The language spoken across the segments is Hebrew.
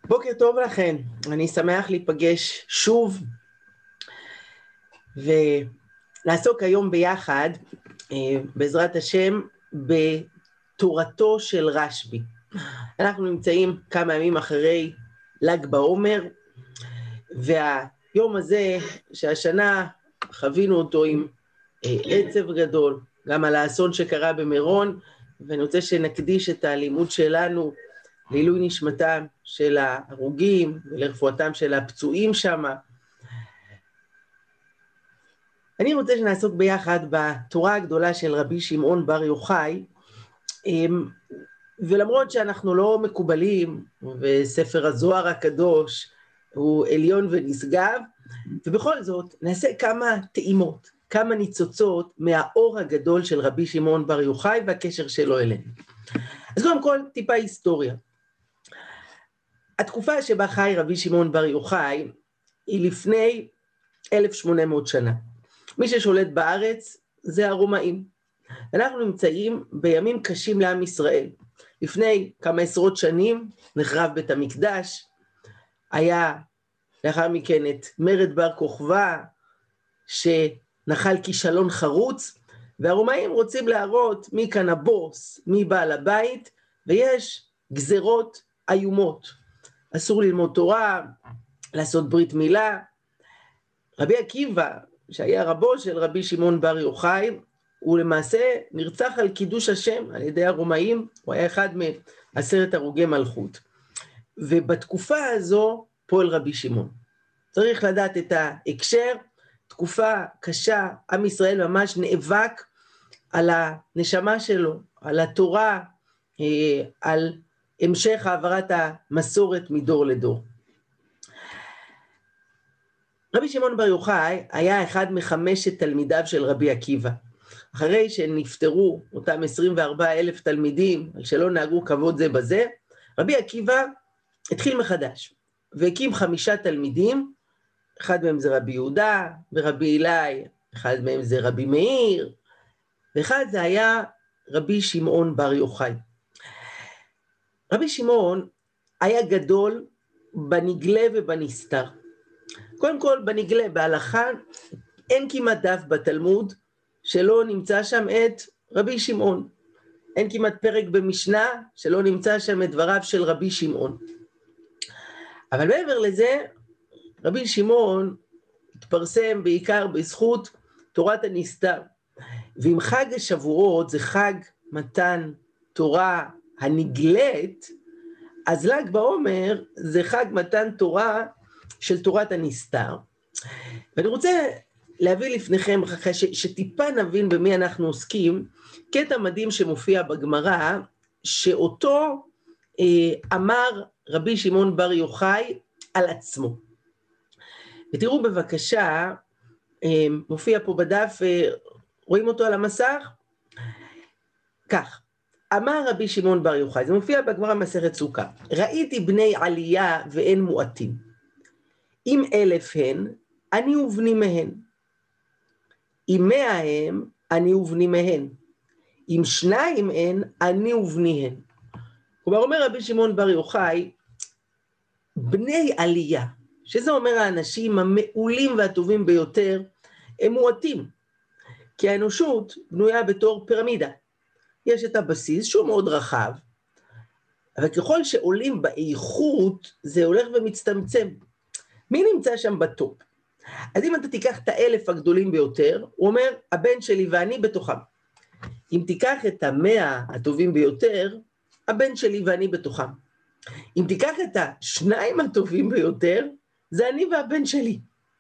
בוקר טוב לכם, אני שמח להיפגש שוב ולעסוק היום ביחד, בעזרת השם, בתורתו של רשב"י. אנחנו נמצאים כמה ימים אחרי ל"ג בעומר, והיום הזה שהשנה חווינו אותו עם עצב גדול, גם על האסון שקרה במירון, ואני רוצה שנקדיש את הלימוד שלנו לעילוי נשמתם של ההרוגים ולרפואתם של הפצועים שם. אני רוצה שנעסוק ביחד בתורה הגדולה של רבי שמעון בר יוחאי, ולמרות שאנחנו לא מקובלים, וספר הזוהר הקדוש הוא עליון ונשגב, ובכל זאת נעשה כמה טעימות, כמה ניצוצות מהאור הגדול של רבי שמעון בר יוחאי והקשר שלו אלינו. אז קודם כל טיפה היסטוריה. התקופה שבה חי רבי שמעון בר יוחאי היא לפני 1800 שנה. מי ששולט בארץ זה הרומאים. אנחנו נמצאים בימים קשים לעם ישראל. לפני כמה עשרות שנים נחרב בית המקדש, היה לאחר מכן את מרד בר כוכבא שנחל כישלון חרוץ, והרומאים רוצים להראות מי כאן הבוס, מי בעל הבית, ויש גזרות איומות. אסור ללמוד תורה, לעשות ברית מילה. רבי עקיבא, שהיה רבו של רבי שמעון בר יוחאי, הוא למעשה נרצח על קידוש השם על ידי הרומאים, הוא היה אחד מ10 הרוגי מלכות. ובתקופה הזו פועל רבי שמעון. צריך לדעת את ההקשר, תקופה קשה, עם ישראל ממש נאבק על הנשמה שלו, על התורה, על המשך העברת המסורת מדור לדור. רבי שמעון בר יוחאי היה אחד מ5 תלמידיו של רבי עקיבא. אחרי שנפטרו אותם 24,000 תלמידים, שלא נהגו כבוד זה בזה, רבי עקיבא התחיל מחדש, והקים 5 תלמידים, אחד מהם זה רבי יהודה, ורבי אילאי, אחד מהם זה רבי מאיר, ואחד זה היה רבי שמעון בר יוחאי. רבי שמעון היה גדול בנגלה ובנסתר. קודם כל בנגלה, בהלכה, אין כמעט דף בתלמוד שלא נמצא שם את רבי שמעון. אין כמעט פרק במשנה שלא נמצא שם את דבריו של רבי שמעון. אבל מעבר לזה, רבי שמעון התפרסם בעיקר בזכות תורת הנסתר. ואם חג השבועות זה חג מתן תורה הנגלית, אז ל"ג בעומר זה חג מתן תורה של תורת הנסתר. ואני רוצה להביא לפניכם, שטיפה נבין במי אנחנו עוסקים, קטע מדהים שמופיע בגמרא, שאותו אמר רבי שמעון בר יוחאי על עצמו. ותראו בבקשה, מופיע פה בדף, רואים אותו על המסך? כך, אמר רבי שמעון בר יוחאי, זה מופיע בגמרא מסכת סוכה, ראיתי בני עלייה ואין מועטים, אם 1,000 הן, אני ובני מהן, אם 100 הם, אני ובני מהן, אם 2 הן, אני ובניהן. כלומר אומר רבי שמעון בר יוחאי, בני עלייה, שזה אומר האנשים המעולים והטובים ביותר, הם מועטים, כי האנושות בנויה בתור פירמידה. יש את הבסיס שהוא מאוד רחב, אבל ככל שעולים באיכות, זה הולך ומצטמצם. מי נמצא שם בטופ? אז אם אתה תיקח את 1,000 הגדולים ביותר, הוא אומר, הבן שלי ואני בתוכם. אם תיקח את 100 הטובים ביותר, הבן שלי ואני בתוכם. אם תיקח את 2 הטובים ביותר, זה אני והבן שלי.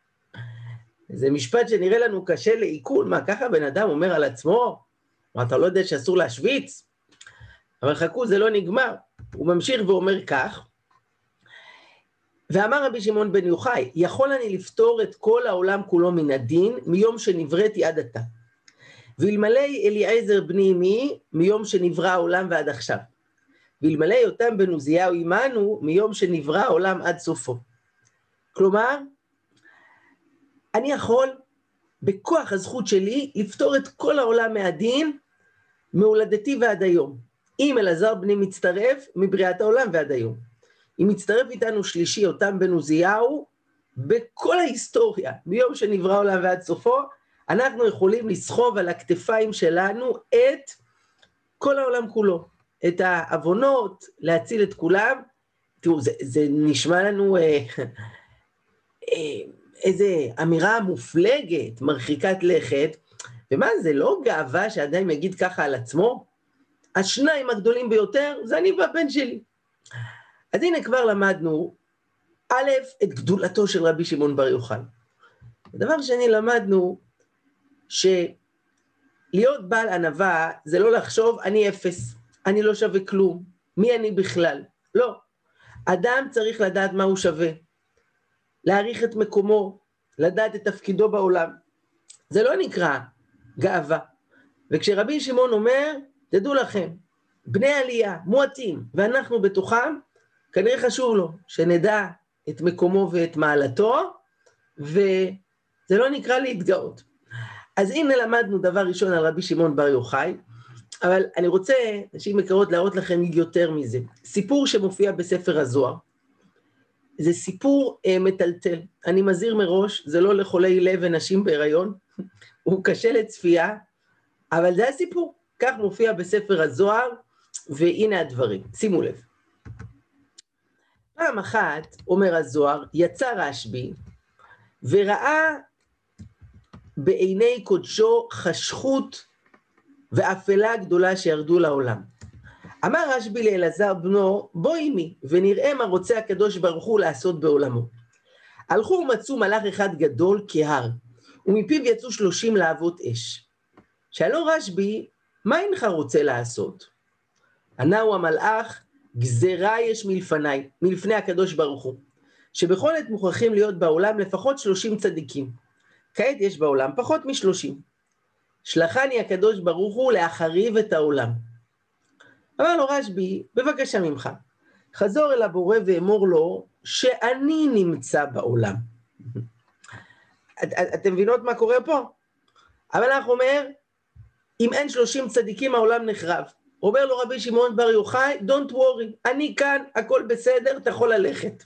זה משפט שנראה לנו קשה לעיכול, מה ככה בן אדם אומר על עצמו? מה, אתה לא יודע שאסור להשוויץ? אבל חכו, זה לא נגמר. הוא ממשיך ואומר כך, ואמר רבי שמעון בן יוחאי, יכול אני לפתור את כל העולם כולו מן הדין, מיום שנבראתי עד עתה. ואלמלא אליעזר בני אמי, מיום שנברא העולם ועד עכשיו. ואלמלא יותם בן עוזיהו עמנו, מיום שנברא העולם עד סופו. כלומר, אני יכול בכוח הזכות שלי לפתור את כל העולם מהדין, מהולדתי ועד היום. אם אלעזר בני מצטרף מבריאת העולם ועד היום. אם מצטרף איתנו שלישי, יותם בן עוזיהו, בכל ההיסטוריה, מיום שנברא העולם ועד סופו, אנחנו יכולים לסחוב על הכתפיים שלנו את כל העולם כולו, את העוונות, להציל את כולם. תראו, זה נשמע לנו איזה אמירה מופלגת, מרחיקת לכת, ומה, זה לא גאווה שאדם יגיד ככה על עצמו? השניים הגדולים ביותר זה אני והבן שלי. אז הנה כבר למדנו, א', את גדולתו של רבי שמעון בר יוחאי. הדבר שני, למדנו שלהיות בעל ענווה זה לא לחשוב אני אפס, אני לא שווה כלום, מי אני בכלל? לא. אדם צריך לדעת מה הוא שווה, להעריך את מקומו, לדעת את תפקידו בעולם. זה לא נקרא גאווה. וכשרבי שמעון אומר, תדעו לכם, בני עלייה, מועטים, ואנחנו בתוכם, כנראה חשוב לו שנדע את מקומו ואת מעלתו, וזה לא נקרא להתגאות. אז הנה למדנו דבר ראשון על רבי שמעון בר יוחאי, אבל אני רוצה, נשים יקרות, להראות לכם יותר מזה. סיפור שמופיע בספר הזוהר, זה סיפור מטלטל. אני מזהיר מראש, זה לא לחולי לב ונשים בהיריון, הוא קשה לצפייה, אבל זה הסיפור. כך מופיע בספר הזוהר, והנה הדברים. שימו לב. פעם אחת, אומר הזוהר, יצא רשב"י, וראה בעיני קודשו חשכות ואפלה גדולה שירדו לעולם. אמר רשב"י לאלעזר בנו, בוא עמי, ונראה מה רוצה הקדוש ברוך הוא לעשות בעולמו. הלכו ומצאו מלאך אחד גדול כהר, ומפיו יצאו 30 להבות אש. שאלו רשב"י, מה אינך רוצה לעשות? ענהו המלאך, גזרה יש מלפני הקדוש ברוך הוא, שבכל עת מוכרחים להיות בעולם לפחות 30 צדיקים. כעת יש בעולם פחות מ-30. שלחני הקדוש ברוך הוא להחריב את העולם. אמר לו רשב"י, בבקשה ממך, חזור אל הבורא ואמור לו שאני נמצא בעולם. אתם מבינות מה קורה פה? המלאך אומר, אם אין 30 צדיקים העולם נחרב. אומר לו רבי שמעון בר יוחאי, don't worry, אני כאן, הכל בסדר, אתה יכול ללכת.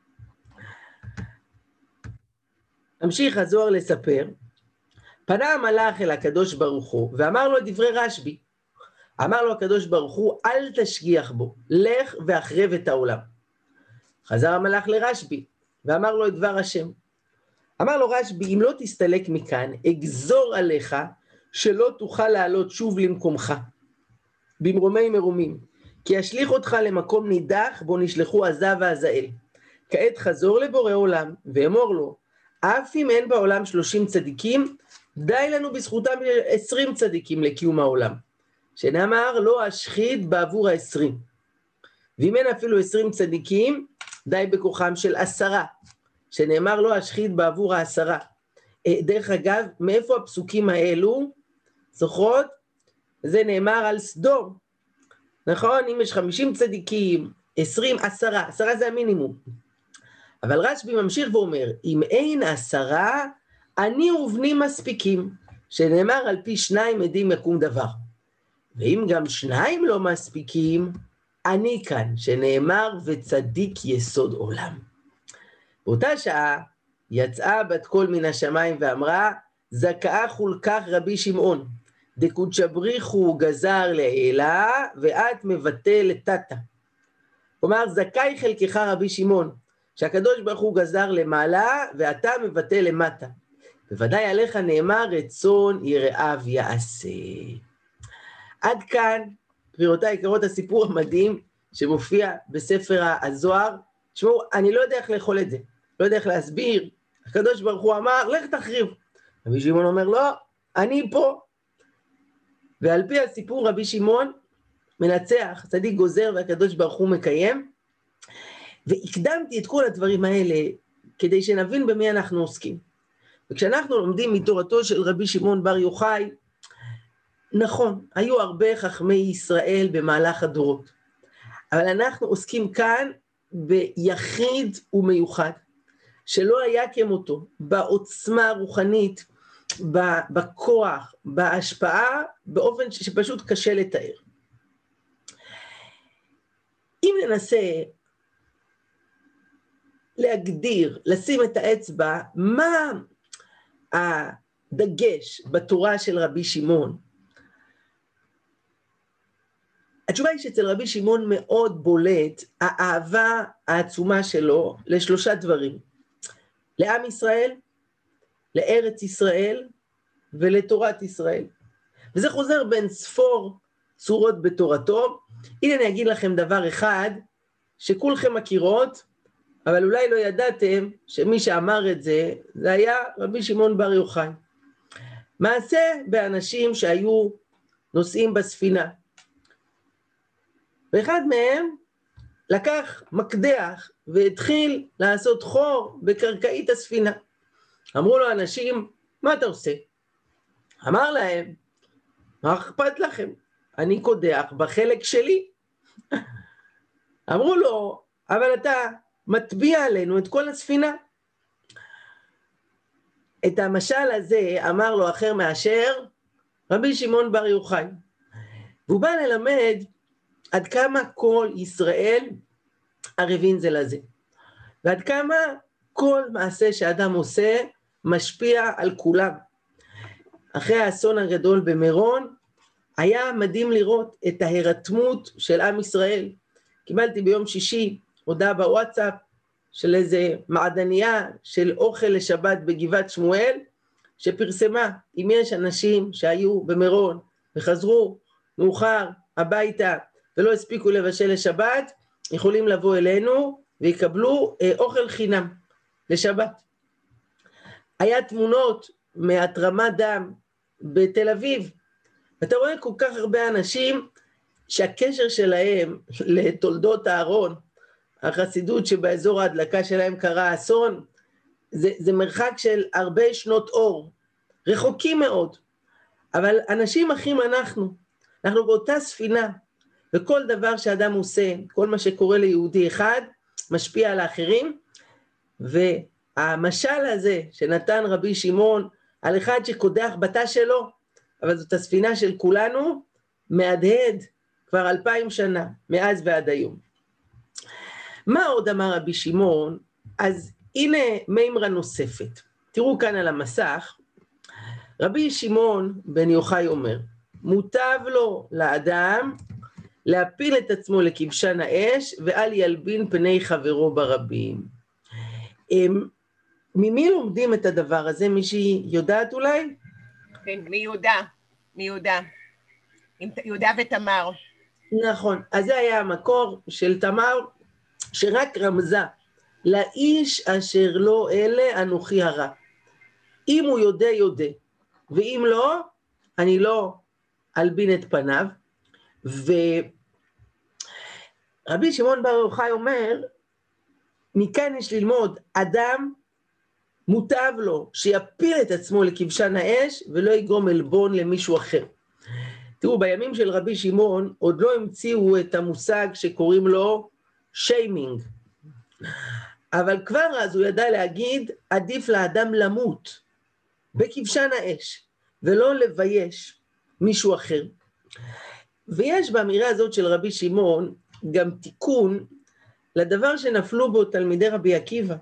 המשיך הזוהר לספר, פנה המלאך אל הקדוש ברוך הוא, ואמר לו את דברי רשב"י. אמר לו הקדוש ברוך הוא, אל תשגיח בו, לך ואחרב את העולם. חזר המלאך לרשב"י, ואמר לו את דבר השם. אמר לו רשב"י, אם לא תסתלק מכאן, אגזור עליך, שלא תוכל לעלות שוב למקומך, במרומי מרומים, כי אשליך אותך למקום נידח, בו נשלחו עזה ועזאל. כעת חזור לבורא עולם, ואמור לו, אף אם אין בעולם 30 צדיקים, די לנו בזכותם 20 צדיקים לקיום העולם. שנאמר, לא אשחית בעבור 20. ואם אין אפילו 20 צדיקים, די בכוחם של 10. שנאמר, לא אשחית בעבור 10. דרך אגב, מאיפה הפסוקים האלו? זוכרות? זה נאמר על סדום. נכון? אם יש 50 צדיקים, 20, 10. 10 זה המינימום. אבל רשב"י ממשיך ואומר, אם אין 10, אני ובני מספיקים, שנאמר על פי 2 עדים יקום דבר. ואם גם 2 לא מספיקים, אני כאן, שנאמר וצדיק יסוד עולם. באותה שעה יצאה בת קול מן השמיים ואמרה, זכאה חולקך רבי שמעון, דקודשא בריחו גזר לעילה, ואת מבטל תתה. כלומר, זכאי חלקך רבי שמעון, שהקדוש ברוך הוא גזר למעלה, ואתה מבטל למטה. בוודאי עליך נאמר, רצון יראיו יעשה. עד כאן, גבירותיי יקרות, הסיפור המדהים שמופיע בספר הזוהר. תשמעו, אני לא יודע איך לאכול את זה, לא יודע איך להסביר. הקדוש ברוך הוא אמר, לך תחריב. רבי שמעון אומר, לא, אני פה. ועל פי הסיפור, רבי שמעון מנצח, צדיק גוזר והקדוש ברוך הוא מקיים. והקדמתי את כל הדברים האלה כדי שנבין במי אנחנו עוסקים. וכשאנחנו לומדים מתורתו של רבי שמעון בר יוחאי, נכון, היו הרבה חכמי ישראל במהלך הדורות, אבל אנחנו עוסקים כאן ביחיד ומיוחד, שלא היה כמותו, בעוצמה הרוחנית, בכוח, בהשפעה, באופן שפשוט קשה לתאר. אם ננסה להגדיר, לשים את האצבע, מה הדגש בתורה של רבי שמעון? התשובה היא שאצל רבי שמעון מאוד בולט האהבה העצומה שלו לשלושה דברים. לעם ישראל, לארץ ישראל ולתורת ישראל. וזה חוזר בין ספור צורות בתורתו. הנה אני אגיד לכם דבר אחד שכולכם מכירות, אבל אולי לא ידעתם שמי שאמר את זה, זה היה רבי שמעון בר יוחאי. מעשה באנשים שהיו נוסעים בספינה. ואחד מהם לקח מקדח והתחיל לעשות חור בקרקעית הספינה. אמרו לו אנשים, מה אתה עושה? אמר להם, מה אכפת לכם? אני קודח בחלק שלי. אמרו לו, אבל אתה מטביע עלינו את כל הספינה. את המשל הזה אמר לו אחר מאשר רבי שמעון בר יוחאי. והוא בא ללמד עד כמה כל ישראל ערבים זה לזה. ועד כמה כל מעשה שאדם עושה משפיע על כולם. אחרי האסון הגדול במירון, היה מדהים לראות את ההירתמות של עם ישראל. קיבלתי ביום שישי הודעה בוואטסאפ של איזה מעדניה של אוכל לשבת בגבעת שמואל, שפרסמה אם יש אנשים שהיו במירון וחזרו מאוחר הביתה ולא הספיקו לבשל לשבת, יכולים לבוא אלינו ויקבלו אוכל חינם לשבת. היה תמונות מהתרמת דם בתל אביב, ואתה רואה כל כך הרבה אנשים שהקשר שלהם לתולדות הארון, החסידות שבאזור ההדלקה שלהם קרה אסון, זה מרחק של הרבה שנות אור, רחוקים מאוד, אבל אנשים אחים אנחנו באותה ספינה, וכל דבר שאדם עושה, כל מה שקורה ליהודי אחד, משפיע על האחרים, והמשל הזה שנתן רבי שמעון, על אחד שקודח בתא שלו, אבל זאת הספינה של כולנו, מהדהד כבר 2000 שנה, מאז ועד היום. מה עוד אמר רבי שמעון? אז הנה מימרה נוספת. תראו כאן על המסך, רבי שמעון בן יוחאי אומר, מוטב לו לאדם להפיל את עצמו לכבשן האש, ואל ילבין פני חברו ברבים. ממי לומדים את הדבר הזה? מישהי יודעת אולי? כן, מיהודה. יהודה ותמר. נכון, אז זה היה המקור של תמר, שרק רמזה, לאיש אשר לא אלה אנוכי הרע. אם הוא יודע, ואם לא, אני לא אלבין את פניו. ורבי שמעון בר יוחאי אומר, מכאן יש ללמוד, אדם מוטב לו שיפיל את עצמו לכבשן האש, ולא יגרום עלבון למישהו אחר. תראו, בימים של רבי שמעון, עוד לא המציאו את המושג שקוראים לו שיימינג. אבל כבר אז הוא ידע להגיד, עדיף לאדם למות בכבשן האש, ולא לבייש מישהו אחר. ויש באמירה הזאת של רבי שמעון, גם תיקון לדבר שנפלו בו תלמידי רבי עקיבא.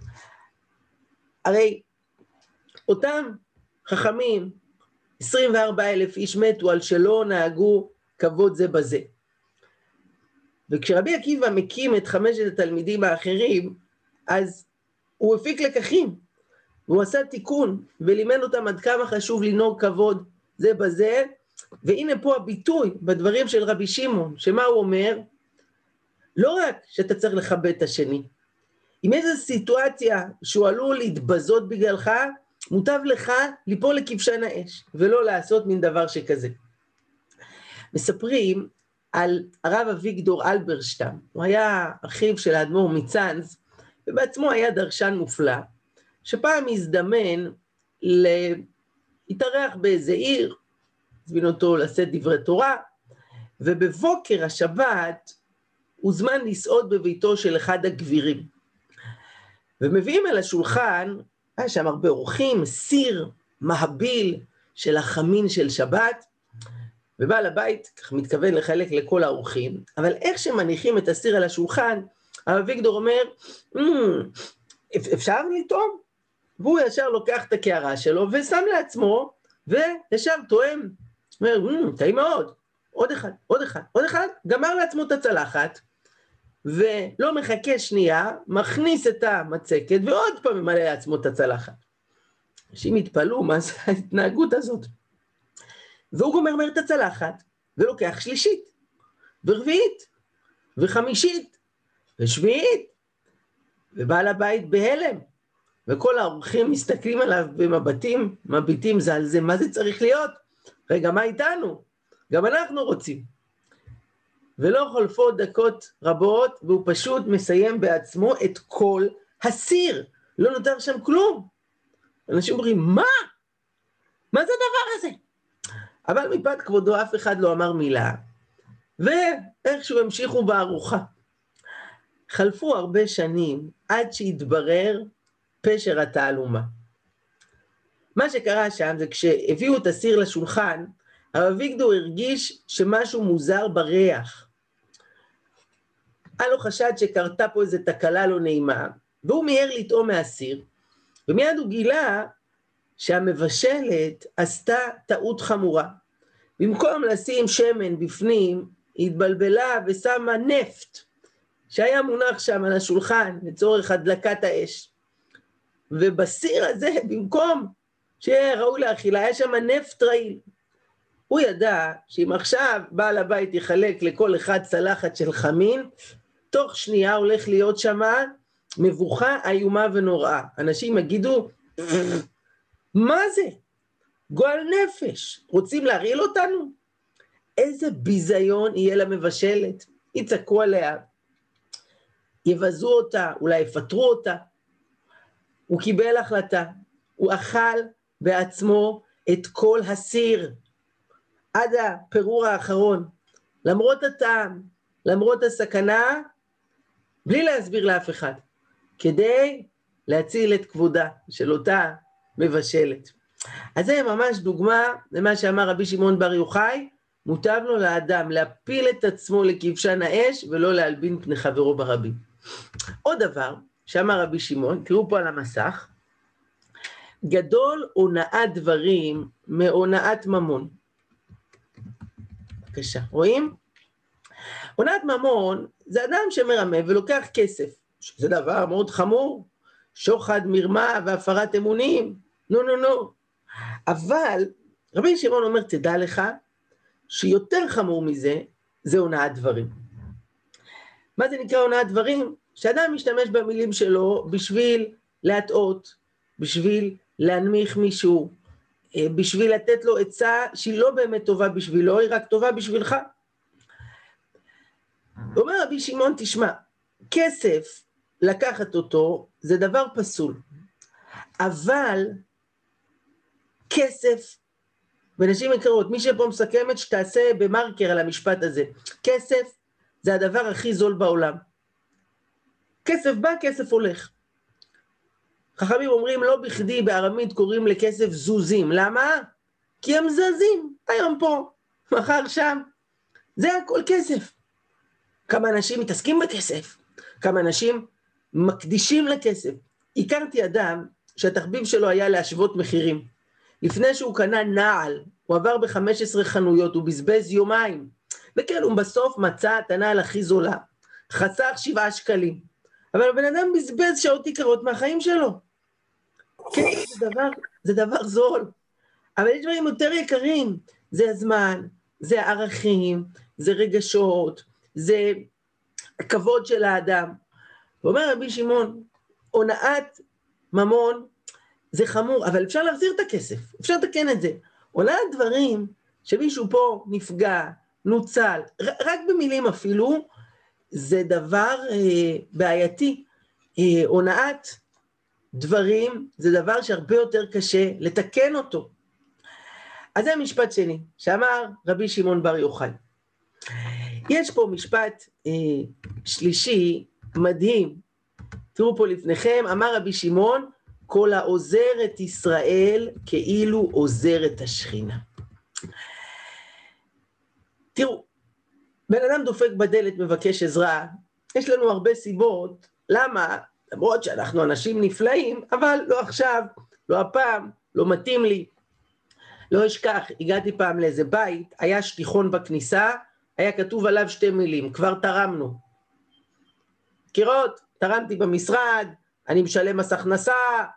הרי אותם חכמים, 24,000 איש מתו על שלא נהגו כבוד זה בזה. וכשרבי עקיבא מקים את 5 התלמידים האחרים, אז הוא הפיק לקחים, והוא עשה תיקון, ולימד אותם עד כמה חשוב לנהוג כבוד זה בזה, והנה פה הביטוי בדברים של רבי שמעון, שמה הוא אומר? לא רק שאתה צריך לכבד את השני, אם איזו סיטואציה שהוא עלול להתבזות בגללך, מוטב לך ליפול לכבשן האש, ולא לעשות מין דבר שכזה. מספרים על הרב אביגדור אלברשטם, הוא היה אחיו של האדמו"ר מצאנז, ובעצמו היה דרשן מופלא, שפעם הזדמן להתארח באיזה עיר, הזמין אותו לשאת דברי תורה, ובבוקר השבת הוזמן לסעוד בביתו של אחד הגבירים. ומביאים אל השולחן, היה שם הרבה אורחים, סיר, מהביל של החמין של שבת, ובעל הבית כך מתכוון לחלק לכל האורחים, אבל איך שמניחים את הסיר על השולחן, הרב אביגדור אומר, אפשר לטעום? והוא ישר לוקח את הקערה שלו ושם לעצמו, וישר טועם. אומר, טעים מאוד, עוד אחד, גמר לעצמו את הצלחת, ולא מחכה שנייה, מכניס את המצקת, ועוד פעם ממלא לעצמו את הצלחת. אנשים התפלאו, מה זה ההתנהגות הזאת? והוא גומר מהר את הצלחת, ולוקח שלישית, ורביעית, וחמישית, ושביעית, ובעל הבית בהלם, וכל האורחים מסתכלים עליו במבטים, מביטים זה על זה, מה זה צריך להיות? רגע, מה איתנו? גם אנחנו רוצים. ולא חולפות דקות רבות, והוא פשוט מסיים בעצמו את כל הסיר. לא נותר שם כלום. אנשים אומרים, מה? מה זה הדבר הזה? אבל מפאת כבודו אף אחד לא אמר מילה, ואיכשהו המשיכו בארוחה. חלפו הרבה שנים עד שהתברר פשר התעלומה. מה שקרה שם זה כשהביאו את הסיר לשולחן, הרב אביגדור הרגיש שמשהו מוזר בריח. היה לו חשד שקרתה פה איזו תקלה לא נעימה, והוא מיהר לטעום מהסיר, ומיד הוא גילה שהמבשלת עשתה טעות חמורה. במקום לשים שמן בפנים, היא התבלבלה ושמה נפט, שהיה מונח שם על השולחן לצורך הדלקת האש. ובסיר הזה, במקום שיהיה ראוי לאכילה, היה שם נפט רעיל. הוא ידע שאם עכשיו בעל הבית יחלק לכל אחד צלחת של חמין, תוך שנייה הולך להיות שם מבוכה איומה ונוראה. אנשים יגידו, מה זה? גועל נפש, רוצים להרעיל אותנו? איזה ביזיון יהיה למבשלת, יצעקו עליה, יבזו אותה, אולי יפטרו אותה. הוא קיבל החלטה, הוא אכל בעצמו את כל הסיר, עד הפירור האחרון, למרות הטעם, למרות הסכנה, בלי להסביר לאף אחד, כדי להציל את כבודה של אותה מבשלת. אז זה ממש דוגמה למה שאמר רבי שמעון בר יוחאי, מוטב לו לאדם להפיל את עצמו לכבשן האש, ולא להלבין פני חברו ברבים. עוד דבר שאמר רבי שמעון, תראו פה על המסך, גדול הונאת דברים מהונאת ממון. בבקשה, רואים? הונאת ממון זה אדם שמרמה ולוקח כסף, שזה דבר מאוד חמור, שוחד, מרמה והפרת אמונים, נו. אבל רבי שמעון אומר, תדע לך, שיותר חמור מזה, זה הונאת דברים. מה זה נקרא הונאת דברים? שאדם משתמש במילים שלו בשביל להטעות, בשביל להנמיך מישהו, בשביל לתת לו עצה שהיא לא באמת טובה בשבילו, היא רק טובה בשבילך. אומר רבי שמעון, תשמע, כסף לקחת אותו זה דבר פסול, אבל כסף, ונשים יקרות, מי שפה מסכמת שתעשה במרקר על המשפט הזה, כסף זה הדבר הכי זול בעולם. כסף בא, כסף הולך. חכמים אומרים, לא בכדי בארמית קוראים לכסף זוזים. למה? כי הם זזים, היום פה, מחר שם. זה הכל כסף. כמה אנשים מתעסקים בכסף, כמה אנשים מקדישים לכסף. הכרתי אדם שהתחביב שלו היה להשוות מחירים. לפני שהוא קנה נעל, הוא עבר ב-15 חנויות, הוא בזבז יומיים. וכן, הוא בסוף מצא את הנעל הכי זולה. חסך 7 שקלים. אבל הבן אדם בזבז שעות יקרות מהחיים שלו. כן, זה דבר זול. אבל יש דברים יותר יקרים. זה הזמן, זה הערכים, זה רגשות, זה הכבוד של האדם. ואומר רבי שמעון, הונאת ממון זה חמור, אבל אפשר להחזיר את הכסף, אפשר לתקן את זה. הונאת דברים שמישהו פה נפגע, נוצל, רק במילים אפילו, זה דבר בעייתי. הונאת דברים זה דבר שהרבה יותר קשה לתקן אותו. אז זה משפט שני, שאמר רבי שמעון בר יוחאי. יש פה משפט שלישי מדהים, תראו פה לפניכם, אמר רבי שמעון, כל העוזר את ישראל כאילו עוזר את השכינה. תראו, בן אדם דופק בדלת מבקש עזרה, יש לנו הרבה סיבות למה למרות שאנחנו אנשים נפלאים, אבל לא עכשיו, לא הפעם, לא מתאים לי. לא אשכח, הגעתי פעם לאיזה בית, היה שטיחון בכניסה, היה כתוב עליו 2 מילים, כבר תרמנו. מכירות, תרמתי במשרד, אני משלם מס הכנסה,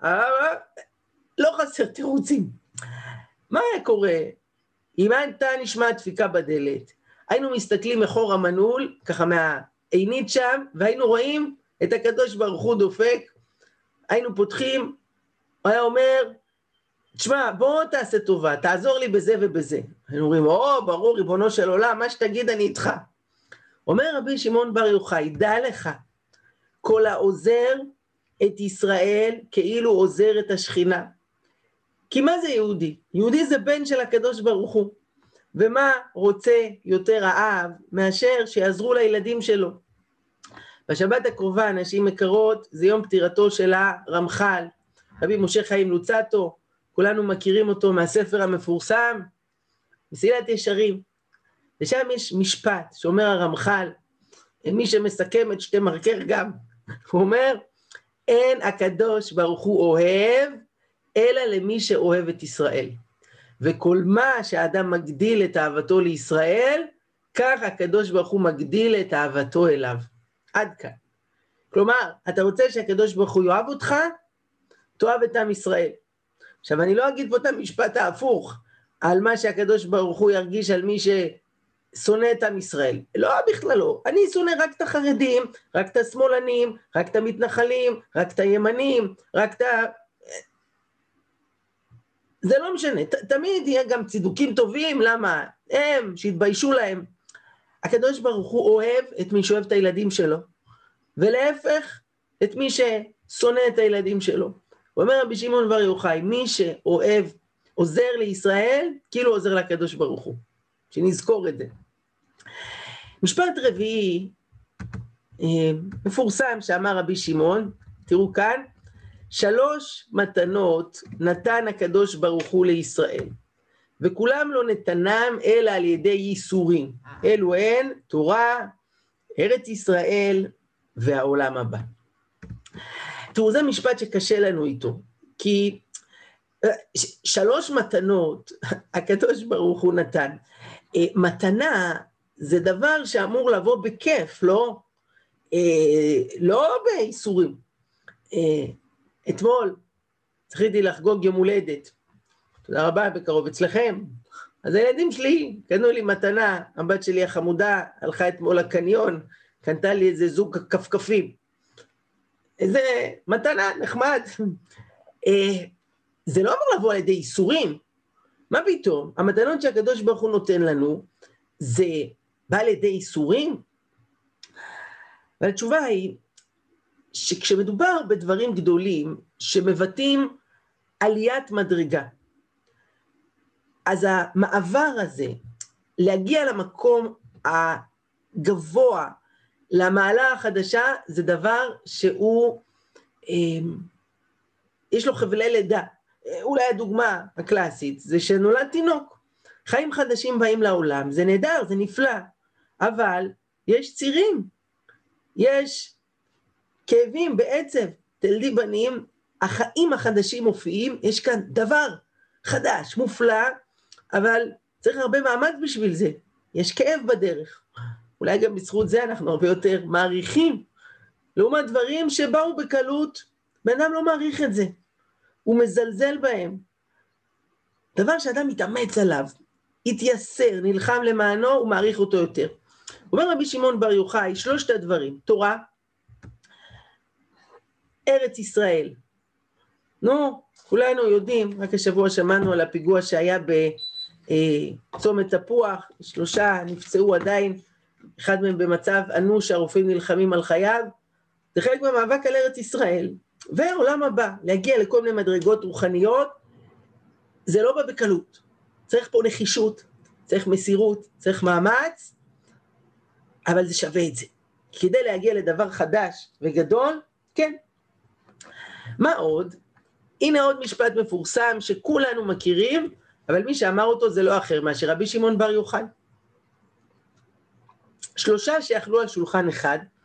לא חסר תירוצים. מה היה קורה? אם הייתה נשמעת דפיקה בדלת, היינו מסתכלים מחור המנעול, ככה מהעינית שם, והיינו רואים את הקדוש ברוך הוא דופק, היינו פותחים, הוא היה אומר, תשמע, בוא תעשה טובה, תעזור לי בזה ובזה. היינו אומרים, ברור, ריבונו של עולם, מה שתגיד אני איתך. אומר רבי שמעון בר יוחאי, דע לך, כל העוזר את ישראל כאילו עוזר את השכינה. כי מה זה יהודי? יהודי זה בן של הקדוש ברוך הוא. ומה רוצה יותר האב מאשר שיעזרו לילדים שלו? בשבת הקרובה, נשים יקרות, זה יום פטירתו של הרמח"ל, רבי משה חיים לוצאטו, כולנו מכירים אותו מהספר המפורסם, מסילת ישרים. ושם יש משפט שאומר הרמח"ל, מי שמסכם את שתי מרקר גם, הוא אומר, אין הקדוש ברוך הוא אוהב, אלא למי שאוהב את ישראל. וכל מה שהאדם מגדיל את אהבתו לישראל, כך הקדוש ברוך הוא מגדיל את אהבתו אליו. עד כאן. כלומר, אתה רוצה שהקדוש ברוך הוא יאהב אותך, תאהב את עם ישראל. עכשיו, אני לא אגיד פה את המשפט ההפוך, על מה שהקדוש ברוך הוא ירגיש על מי ששונא את עם ישראל. לא, בכלל לא. אני שונא רק את החרדים, רק את השמאלנים, רק את המתנחלים, רק את הימנים, רק את זה לא משנה, תמיד יהיה גם צידוקים טובים, למה? הם, שהתביישו להם. הקדוש ברוך הוא אוהב את מי שאוהב את הילדים שלו, ולהפך, את מי ששונא את הילדים שלו. הוא אומר רבי שמעון בר יוחאי, מי שאוהב, עוזר לישראל, כאילו עוזר לקדוש ברוך הוא. שנזכור את זה. משפט רביעי, מפורסם שאמר רבי שמעון, תראו כאן, 3 מתנות נתן הקדוש ברוך הוא לישראל, וכולם לא נתנם אלא על ידי ייסורים. אלו הן תורה, ארץ ישראל והעולם הבא. תראו, זה משפט שקשה לנו איתו, כי 3 מתנות הקדוש ברוך הוא נתן. מתנה זה דבר שאמור לבוא בכיף, לא בייסורים. אתמול צריכיתי לחגוג יום הולדת, תודה רבה, בקרוב אצלכם. אז הילדים שלי קנו לי מתנה, הבת שלי החמודה הלכה אתמול לקניון, קנתה לי איזה זוג כפכפים. איזה מתנה נחמד. זה לא אמור לבוא על ידי איסורים. מה פתאום? המתנות שהקדוש ברוך הוא נותן לנו, זה בא על ידי איסורים? והתשובה היא, שכשמדובר בדברים גדולים שמבטאים עליית מדרגה, אז המעבר הזה, להגיע למקום הגבוה, למעלה החדשה, זה דבר שהוא, יש לו חבלי לידה. אולי הדוגמה הקלאסית, זה שנולד תינוק. חיים חדשים באים לעולם, זה נהדר, זה נפלא, אבל יש צירים, יש כאבים בעצב, תלדי בנים, החיים החדשים מופיעים, יש כאן דבר חדש, מופלא, אבל צריך הרבה מאמץ בשביל זה, יש כאב בדרך. אולי גם בזכות זה אנחנו הרבה יותר מעריכים, לעומת דברים שבאו בקלות, בן אדם לא מעריך את זה, הוא מזלזל בהם. דבר שאדם מתאמץ עליו, התייסר, נלחם למענו, הוא מעריך אותו יותר. אומר רבי שמעון בר יוחאי, 3 הדברים, תורה, ארץ ישראל. נו, כולנו יודעים, רק השבוע שמענו על הפיגוע שהיה בצומת תפוח, 3 נפצעו עדיין, אחד מהם במצב אנוש, הרופאים נלחמים על חייו, זה חלק מהמאבק על ארץ ישראל. והעולם הבא, להגיע לכל מיני מדרגות רוחניות, זה לא בא בקלות. צריך פה נחישות, צריך מסירות, צריך מאמץ, אבל זה שווה את זה. כדי להגיע לדבר חדש וגדול, כן. מה עוד? הנה עוד משפט מפורסם שכולנו מכירים, אבל מי שאמר אותו זה לא אחר מאשר רבי שמעון בר יוחאי. 3 שיאכלו על שולחן אחד,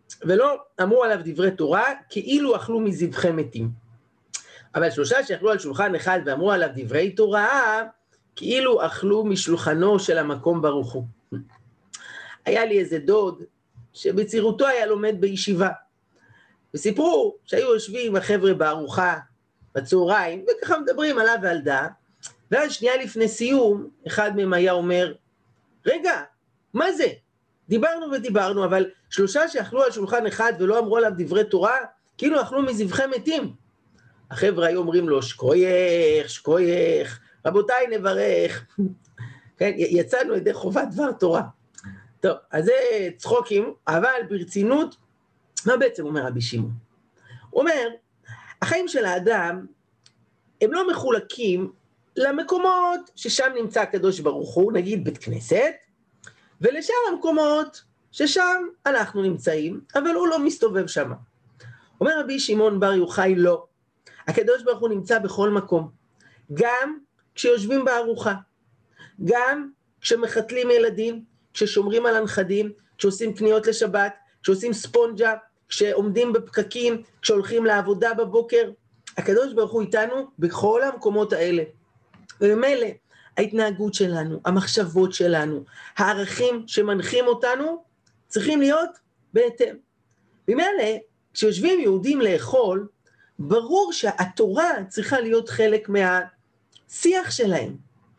ולא אמרו עליו דברי תורה, כאילו אכלו מזבחי מתים. אבל 3 שאכלו על שולחן אחד ואמרו עליו דברי תורה, כאילו אכלו משולחנו של המקום ברוך הוא. היה לי איזה דוד, שבצעירותו היה לומד בישיבה, וסיפרו שהיו יושבים החבר'ה בארוחה בצהריים, וככה מדברים עליו ועל דה, ואז שנייה לפני סיום, אחד מהם היה אומר, רגע, מה זה? דיברנו, אבל 3 שאכלו על שולחן אחד ולא אמרו עליו דברי תורה, כאילו אכלו מזבחי מתים. החבר'ה היו אומרים לו, שקוייך, רבותיי נברך. כן, יצאנו ידי חובת דבר תורה. טוב, אז זה צחוקים, אבל ברצינות, מה בעצם אומר רבי שמעון? הוא אומר, החיים של האדם, הם לא מחולקים למקומות ששם נמצא הקדוש ברוך הוא, נגיד בית כנסת, ולשאר המקומות ששם אנחנו נמצאים, אבל הוא לא מסתובב שם. אומר רבי שמעון בר יוחאי, לא. הקדוש ברוך הוא נמצא בכל מקום, גם כשיושבים בארוחה, גם כשמחתלים ילדים, כששומרים על הנכדים, כשעושים קניות לשבת, כשעושים ספונג'ה, כשעומדים בפקקים, כשהולכים לעבודה בבוקר. הקדוש ברוך הוא איתנו בכל המקומות האלה. ובמילא ההתנהגות שלנו, המחשבות שלנו, הערכים שמנחים אותנו, צריכים להיות בהתאם. במילא, כשיושבים יהודים לאכול, ברור שהתורה צריכה להיות חלק מהשיח שלהם.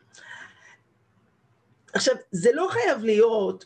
עכשיו, זה לא חייב להיות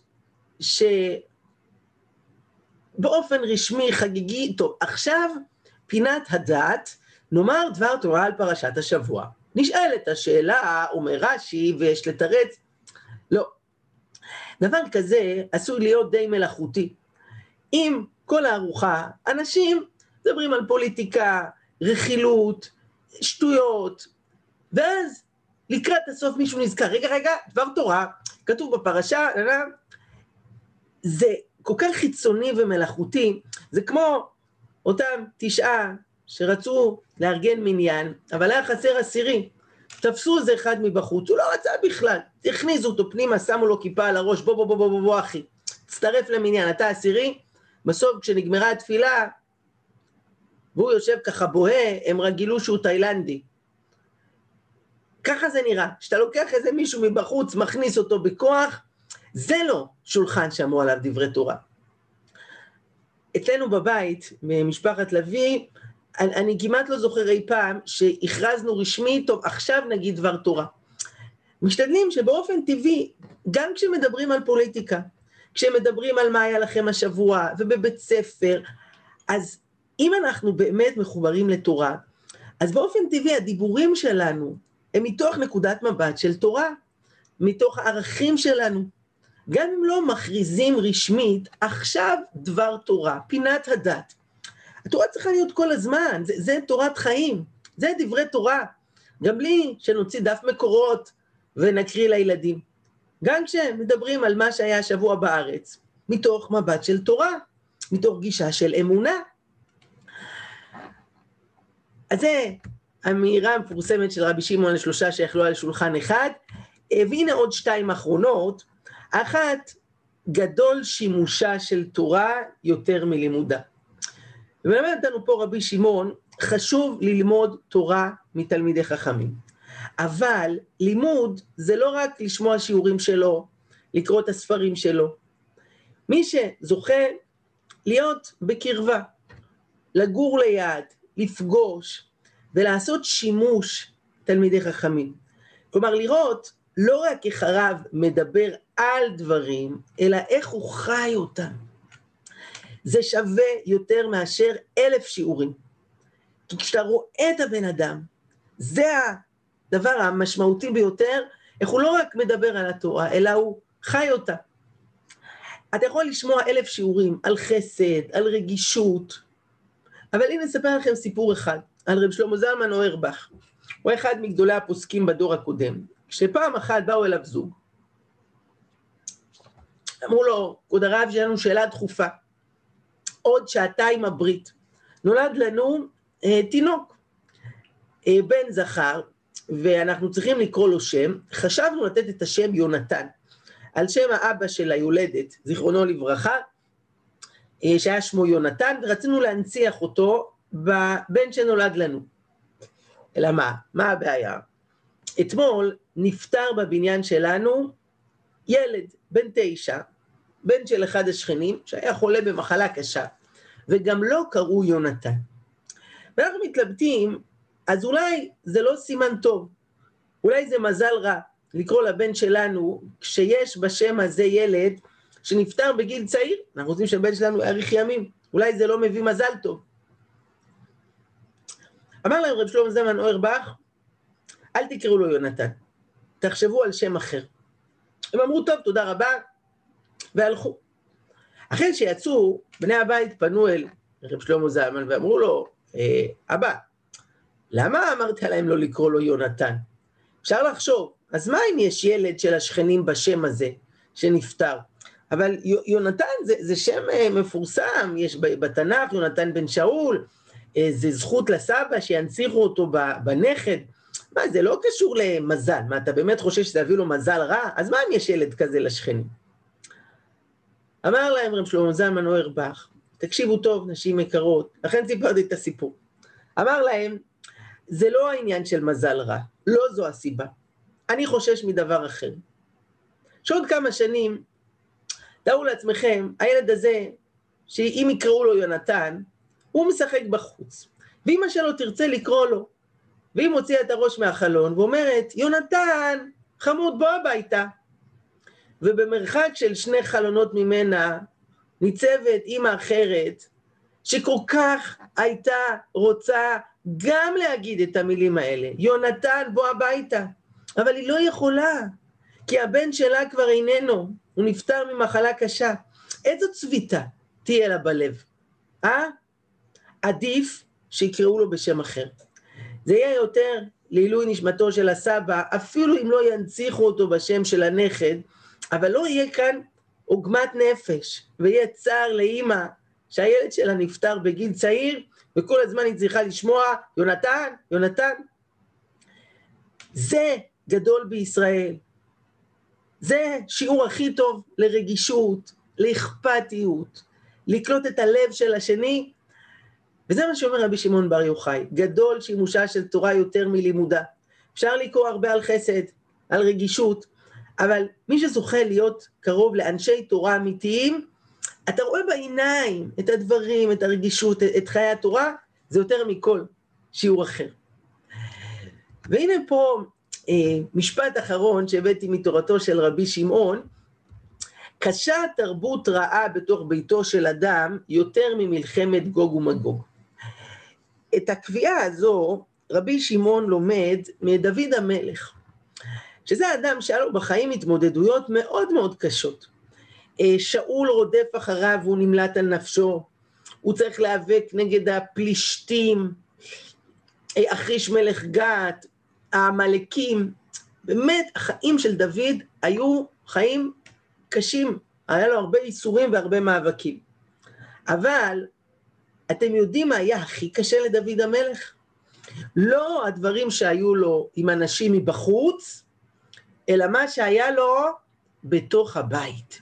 שבאופן רשמי, חגיגי, טוב, עכשיו פינת הדת, נאמר דבר תורה על פרשת השבוע. נשאלת השאלה, אומר רש"י, ויש לתרץ, לא. דבר כזה עשוי להיות די מלאכותי. אם כל הארוחה, אנשים מדברים על פוליטיקה, רכילות, שטויות, ואז לקראת הסוף מישהו נזכר, רגע, דבר תורה, כתוב בפרשה, זה כל כך חיצוני ומלאכותי, זה כמו אותם 9 שרצו לארגן מניין, אבל היה חסר 10, תפסו איזה אחד מבחוץ, הוא לא רצה בכלל, הכניסו אותו פנימה, שמו לו כיפה על הראש, בוא אחי, תצטרף למניין, אתה 10, בסוף כשנגמרה התפילה, והוא יושב ככה בוהה, הם רגילו שהוא תאילנדי. ככה זה נראה, שאתה לוקח איזה מישהו מבחוץ, מכניס אותו בכוח, זה לא שולחן שאמרו עליו דברי תורה. אצלנו בבית, במשפחת לוי, אני כמעט לא זוכר אי פעם שהכרזנו רשמי, טוב, עכשיו נגיד דבר תורה. משתדלים שבאופן טבעי, גם כשמדברים על פוליטיקה, כשמדברים על מה היה לכם השבוע, ובבית ספר, אז אם אנחנו באמת מחוברים לתורה, אז באופן טבעי הדיבורים שלנו, הם מתוך נקודת מבט של תורה, מתוך הערכים שלנו. גם אם לא מכריזים רשמית, עכשיו דבר תורה, פינת הדת. התורה צריכה להיות כל הזמן, זה תורת חיים, זה דברי תורה. גם בלי שנוציא דף מקורות ונקריא לילדים. גם כשמדברים על מה שהיה השבוע בארץ, מתוך מבט של תורה, מתוך גישה של אמונה. אז זה האמירה המפורסמת של רבי שמעון ל3 שאכלו על שולחן אחד, והנה עוד 2 אחרונות, אחת, גדול שימושה של תורה יותר מלימודה. ומלמד אותנו פה רבי שמעון, חשוב ללמוד תורה מתלמידי חכמים. אבל לימוד זה לא רק לשמוע שיעורים שלו, לקרוא את הספרים שלו. מי שזוכה להיות בקרבה, לגור ליד, לפגוש ולעשות שימוש תלמידי חכמים. כלומר לראות לא רק איך הרב מדבר על דברים, אלא איך הוא חי אותם. זה שווה יותר מאשר 1000 שיעורים. כי כשאתה רואה את הבן אדם, זה הדבר המשמעותי ביותר, איך הוא לא רק מדבר על התורה, אלא הוא חי אותה. אתה יכול לשמוע 1000 שיעורים על חסד, על רגישות, אבל הנה אספר לכם סיפור אחד, על רב שלמה זלמן אוירבך. הוא אחד מגדולי הפוסקים בדור הקודם, כשפעם אחת באו אליו זוג, אמרו לו, כבוד הרב, יש לנו שאלה דחופה, עוד 2 הברית, נולד לנו תינוק, בן זכר, ואנחנו צריכים לקרוא לו שם, חשבנו לתת את השם יונתן, על שם האבא של היולדת, זיכרונו לברכה, שהיה שמו יונתן, ורצינו להנציח אותו בבן שנולד לנו. אלא מה? מה הבעיה? אתמול נפטר בבניין שלנו ילד בן 9, בן של אחד השכנים, שהיה חולה במחלה קשה, וגם לא קראו יונתן. ואנחנו מתלבטים, אז אולי זה לא סימן טוב, אולי זה מזל רע, לקרוא לבן שלנו, כשיש בשם הזה ילד שנפטר בגיל צעיר, אנחנו רוצים שהבן שלנו יאריך ימים, אולי זה לא מביא מזל טוב. אמר להם רב שלמה זלמן אוירבך, אל תקראו לו יונתן, תחשבו על שם אחר. הם אמרו, טוב, תודה רבה, והלכו. אחרי שיצאו, בני הבית פנו אל רב שלמה זלמן ואמרו לו, אבא, למה אמרת להם לא לקרוא לו יונתן? אפשר לחשוב, אז מה אם יש ילד של השכנים בשם הזה שנפטר? אבל יונתן זה שם מפורסם, יש בתנ"ך, יונתן בן שאול, זה זכות לסבא שינציחו אותו בנכד. מה, זה לא קשור למזל, מה, אתה באמת חושב שזה יביא לו מזל רע? אז מה אם יש ילד כזה לשכנים? אמר להם רב שלמה זלמן אוירבך, תקשיבו טוב, נשים יקרות, לכן סיפרתי את הסיפור. אמר להם, זה לא העניין של מזל רע, לא זו הסיבה. אני חושש מדבר אחר. שעוד כמה שנים, תארו לעצמכם, הילד הזה, שאם יקראו לו יונתן, הוא משחק בחוץ. ואמא שלו תרצה לקרוא לו, והיא מוציאה את הראש מהחלון, ואומרת, יונתן, חמוד, בוא הביתה. ובמרחק של 2 חלונות ממנה, ניצבת אמא אחרת, שכל כך הייתה רוצה גם להגיד את המילים האלה, יונתן בוא הביתה, אבל היא לא יכולה, כי הבן שלה כבר איננו, הוא נפטר ממחלה קשה. איזו צביטה תהיה לה בלב? עדיף שיקראו לו בשם אחר. זה יהיה יותר לעילוי נשמתו של הסבא, אפילו אם לא ינציחו אותו בשם של הנכד, אבל לא יהיה כאן עוגמת נפש, ויהיה צער לאמא שהילד שלה נפטר בגיל צעיר, וכל הזמן היא צריכה לשמוע, יונתן, יונתן. זה גדול בישראל. זה שיעור הכי טוב לרגישות, לאכפתיות, לקלוט את הלב של השני, וזה מה שאומר רבי שמעון בר יוחאי, גדול שימושה של תורה יותר מלימודה. אפשר לקרוא הרבה על חסד, על רגישות, אבל מי שזוכה להיות קרוב לאנשי תורה אמיתיים, אתה רואה בעיניים את הדברים, את הרגישות, את חיי התורה, זה יותר מכל שיעור אחר. והנה פה משפט אחרון שהבאתי מתורתו של רבי שמעון, קשה תרבות רעה בתוך ביתו של אדם יותר ממלחמת גוג ומגוג. את הקביעה הזו רבי שמעון לומד מדוד המלך, שזה אדם שהיה לו בחיים התמודדויות מאוד מאוד קשות. שאול רודף אחריו והוא נמלט על נפשו, הוא צריך להיאבק נגד הפלישתים, אחיש מלך גת, העמלקים. באמת החיים של דוד היו חיים קשים, היה לו הרבה איסורים והרבה מאבקים. אבל אתם יודעים מה היה הכי קשה לדוד המלך? לא הדברים שהיו לו עם אנשים מבחוץ, אלא מה שהיה לו בתוך הבית.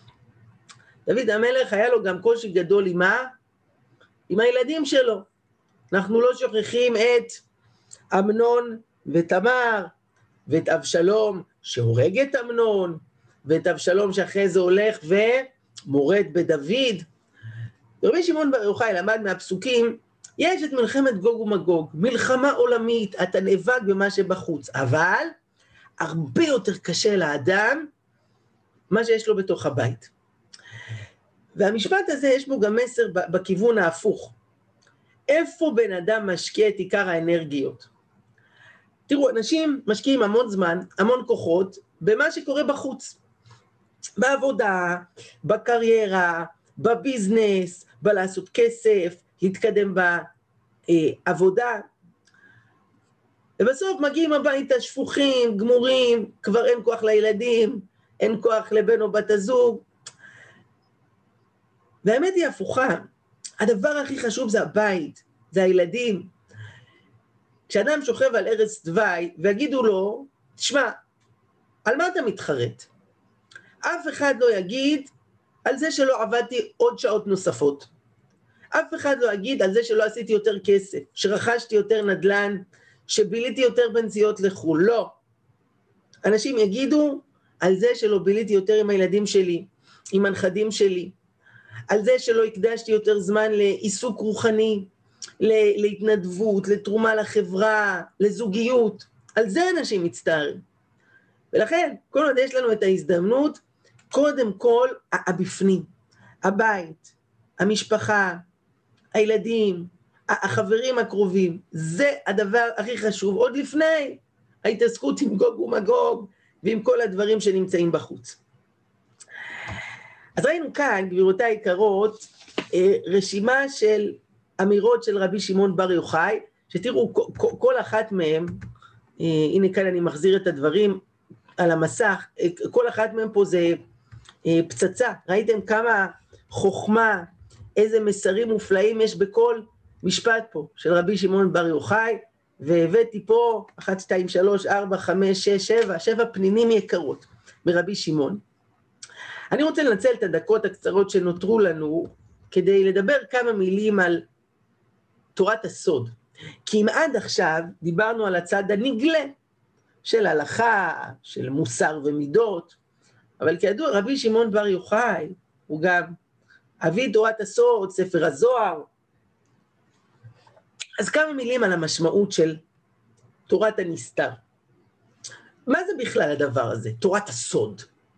דוד המלך היה לו גם קושי גדול עם מה? עם הילדים שלו. אנחנו לא שוכחים את אמנון ותמר, ואת אבשלום שהורג את אמנון, ואת אבשלום שאחרי זה הולך ומורד בדוד. רבי שמעון בר יוחאי למד מהפסוקים, יש את מלחמת גוג ומגוג, מלחמה עולמית, אתה נאבק במה שבחוץ, אבל הרבה יותר קשה לאדם מה שיש לו בתוך הבית. והמשפט הזה יש בו גם מסר בכיוון ההפוך. איפה בן אדם משקיע את עיקר האנרגיות? תראו, אנשים משקיעים המון זמן, המון כוחות, במה שקורה בחוץ. בעבודה, בקריירה, בביזנס, בלעשות כסף, להתקדם בעבודה. ובסוף מגיעים הביתה שפוכים, גמורים, כבר אין כוח לילדים, אין כוח לבן או בת הזוג. והאמת היא הפוכה, הדבר הכי חשוב זה הבית, זה הילדים. כשאדם שוכב על ארץ דווי ויגידו לו, תשמע, על מה אתה מתחרט? אף אחד לא יגיד על זה שלא עבדתי עוד שעות נוספות. אף אחד לא יגיד על זה שלא עשיתי יותר כסף, שרכשתי יותר נדל"ן, שביליתי יותר בנסיעות לחו"ל. לא. אנשים יגידו על זה שלא ביליתי יותר עם הילדים שלי, עם הנכדים שלי, על זה שלא הקדשתי יותר זמן לעיסוק רוחני, להתנדבות, לתרומה לחברה, לזוגיות. על זה אנשים מצטערים. ולכן, כל עוד יש לנו את ההזדמנות, קודם כל, הבפנים, הבית, המשפחה, הילדים, החברים הקרובים, זה הדבר הכי חשוב, עוד לפני ההתעסקות עם גוג ומגוג, ועם כל הדברים שנמצאים בחוץ. אז ראינו כאן, גבירותיי היקרות, רשימה של אמירות של רבי שמעון בר יוחאי, שתראו, כל אחת מהם, הנה כאן אני מחזיר את הדברים על המסך, כל אחת מהם פה זה פצצה, ראיתם כמה חוכמה, איזה מסרים מופלאים יש בכל משפט פה, של רבי שמעון בר יוחאי, והבאתי פה 1, 2, 3, 4, 5, 6, 7 פנינים יקרות מרבי שמעון. אני רוצה לנצל את הדקות הקצרות שנותרו לנו, כדי לדבר כמה מילים על תורת הסוד. כי אם עד עכשיו דיברנו על הצד הנגלה, של הלכה, של מוסר ומידות, אבל כידוע רבי שמעון בר יוחאי, הוא גם אבי תורת הסוד, ספר הזוהר. אז כמה מילים על המשמעות של תורת הנסתר. מה זה בכלל הדבר הזה, תורת הסוד?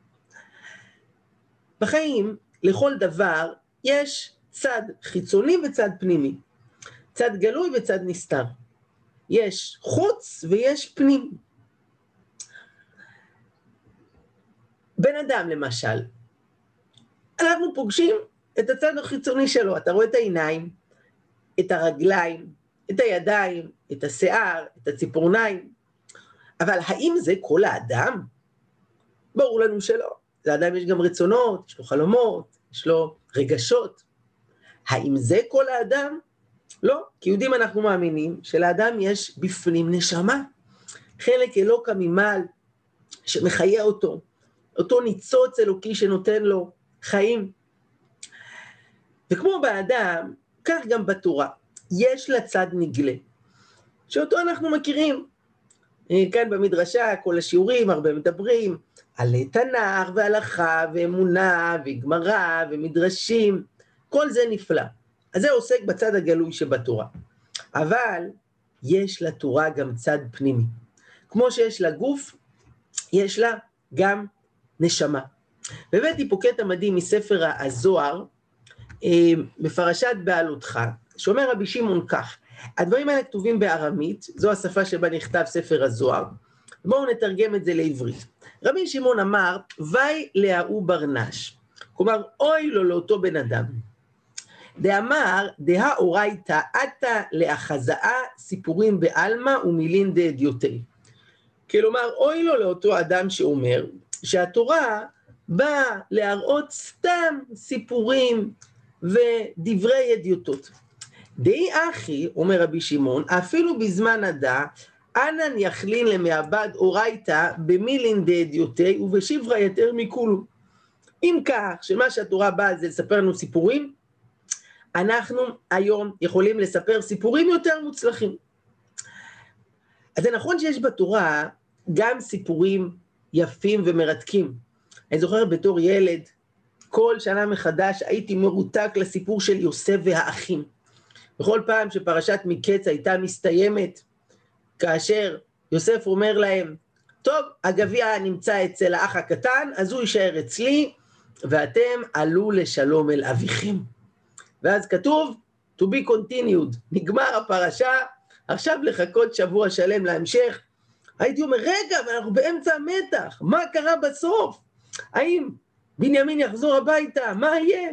בחיים, לכל דבר, יש צד חיצוני וצד פנימי. צד גלוי וצד נסתר. יש חוץ ויש פנים. בן אדם למשל, אנחנו פוגשים את הצד החיצוני שלו, אתה רואה את העיניים, את הרגליים, את הידיים, את השיער, את הציפורניים, אבל האם זה כל האדם? ברור לנו שלא. לאדם יש גם רצונות, יש לו חלומות, יש לו רגשות. האם זה כל האדם? לא, כי יהודים אנחנו מאמינים שלאדם יש בפנים נשמה, חלק אלוקא ממעל שמחיה אותו, אותו ניצוץ אלוקי שנותן לו חיים. וכמו באדם, כך גם בתורה, יש לה צד נגלה, שאותו אנחנו מכירים. כאן במדרשה, כל השיעורים הרבה מדברים על תנ"ך והלכה ואמונה וגמרא ומדרשים, כל זה נפלא. אז זה עוסק בצד הגלוי שבתורה. אבל יש לתורה גם צד פנימי. כמו שיש לה גוף, יש לה גם נשמה. והבאתי פה קטע מדהים מספר הזוהר, בפרשת בעלותך, שאומר רבי שמעון כך, הדברים האלה כתובים בארמית, זו השפה שבה נכתב ספר הזוהר, בואו נתרגם את זה לעברית. רבי שמעון אמר, וי להוא ברנש, כלומר, אוי לו לאותו בן אדם, דאמר, דה אורייתא עתה לאחזאה סיפורים בעלמא ומילין דאדיוטי. כלומר, אוי לו לאותו אדם שאומר, שהתורה באה להראות סתם סיפורים ודברי ידיוטות. דאי אחי, אומר רבי שמעון, אפילו בזמן הדא, אנן יכלין למעבד אורייתא במילין דאדיוטי ובשברה יותר מכולו. אם כך, שמה שהתורה באה זה לספר לנו סיפורים, אנחנו היום יכולים לספר סיפורים יותר מוצלחים. אז זה נכון שיש בתורה גם סיפורים יפים ומרתקים. אני זוכר בתור ילד, כל שנה מחדש הייתי מרותק לסיפור של יוסף והאחים. בכל פעם שפרשת מקץ הייתה מסתיימת, כאשר יוסף אומר להם, טוב, הגביע נמצא אצל האח הקטן, אז הוא יישאר אצלי, ואתם עלו לשלום אל אביכם. ואז כתוב, to be continued, נגמר הפרשה, עכשיו לחכות שבוע שלם להמשך. הייתי אומר, רגע, אבל אנחנו באמצע המתח, מה קרה בסוף? האם בנימין יחזור הביתה? מה יהיה?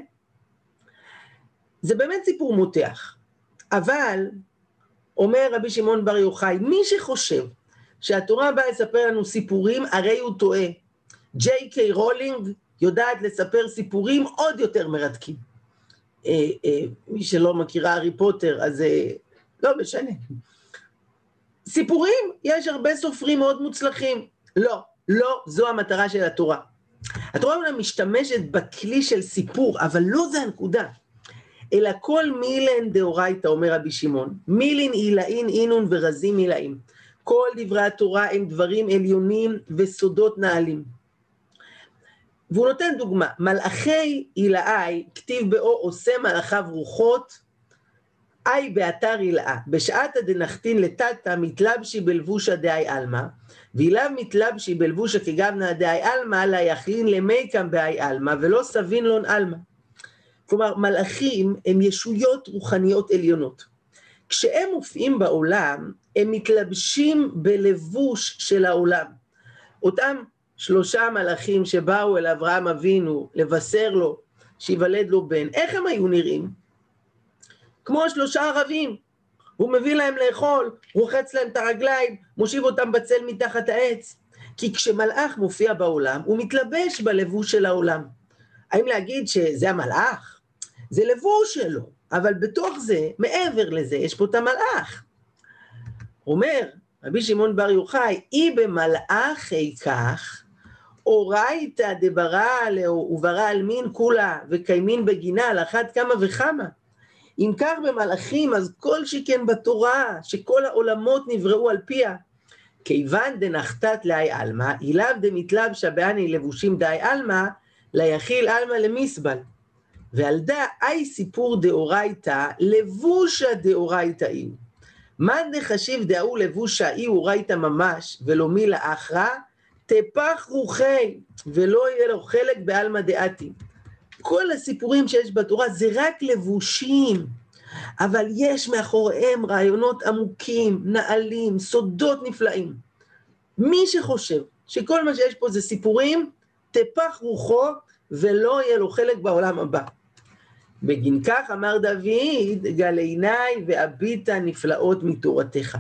זה באמת סיפור מותח, אבל אומר רבי שמעון בר יוחאי, מי שחושב שהתורה באה לספר לנו סיפורים, הרי הוא טועה. ג'יי קיי רולינג יודעת לספר סיפורים עוד יותר מרתקים. מי שלא מכירה הארי פוטר, אז לא משנה. סיפורים, יש הרבה סופרים מאוד מוצלחים. לא, זו המטרה של התורה. התורה אומנם משתמשת בכלי של סיפור, אבל לא זה הנקודה. אלא כל מילן דאורייתא, אומר רבי שמעון, מילין עילאין אינון ורזים עילאים. כל דברי התורה הם דברים עליונים וסודות נעלים. והוא נותן דוגמה, מלאכי עילאי, כתיב באו עושה מלאכיו רוחות, אי באתר עילאה, בשעת דנחתין לטאטה מתלבשי בלבושה דאי אלמה, ואילב מתלבשי בלבושה כגבנה דאי אלמה, לה יכלין למייקם באי אלמה, ולא סבין לון אלמה. כלומר, מלאכים הם ישויות רוחניות עליונות. כשהם מופיעים בעולם, הם מתלבשים בלבוש של העולם. אותם 3 מלאכים שבאו אל אברהם אבינו לבשר לו שיוולד לו בן, איך הם היו נראים? כמו 3 ערבים. הוא מביא להם לאכול, רוחץ להם את הרגליים, מושיב אותם בצל מתחת העץ. כי כשמלאך מופיע בעולם, הוא מתלבש בלבוש של העולם. האם להגיד שזה המלאך? זה לבוש שלו, אבל בתוך זה, מעבר לזה, יש פה את המלאך. אומר, רבי שמעון בר יוחאי, אי במלאך איקח, אורייתא דברא וברא אלמין כולה, וקיימין בגינה על אחת כמה וכמה. אם כך במלאכים, אז כל שכן בתורה, שכל העולמות נבראו על פיה. כיוון דנחתת לאי אלמה, אילב דמתלבשה בעני לבושים דאי אלמה, ליחיל אלמה למסבל. ועל דה אי סיפור דאורייתא, לבושה דאורייתא איו. מה דחשיב דאו לבושה אי אורייתא ממש, ולא מילה אחרא, תפח רוחי, ולא יהיה לו חלק בעלמא דעתי. כל הסיפורים שיש בתורה זה רק לבושים, אבל יש מאחוריהם רעיונות עמוקים, נעלים, סודות נפלאים. מי שחושב שכל מה שיש פה זה סיפורים, תפח רוחו ולא יהיה לו חלק בעולם הבא. בגין כך אמר דוד, גל עיניי והביטה נפלאות מתורתך.